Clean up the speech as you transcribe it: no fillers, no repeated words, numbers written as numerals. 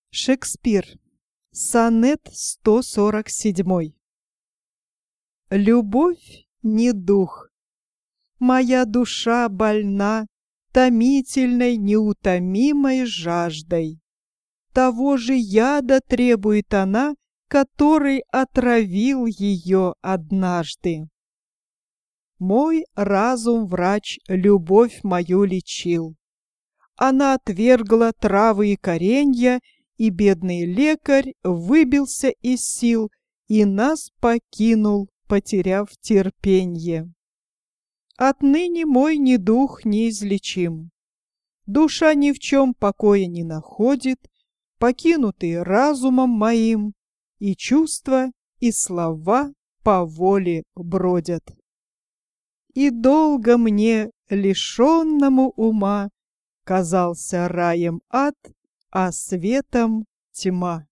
Шекспир. Сонет 147. Любовь не дух. Моя душа больна томительной, неутомимой жаждой. Того же яда требует она, который отравил ее однажды. Мой разум врач любовь мою лечил. Она отвергла травы и коренья, и бедный лекарь выбился из сил и нас покинул, потеряв терпенье. Отныне мой недуг неизлечим. Душа ни в чем покоя не находит, покинутый разумом моим, и чувства, и слова по воле бродят. И долго мне, лишенному ума, казался раем ад, а светом тьма.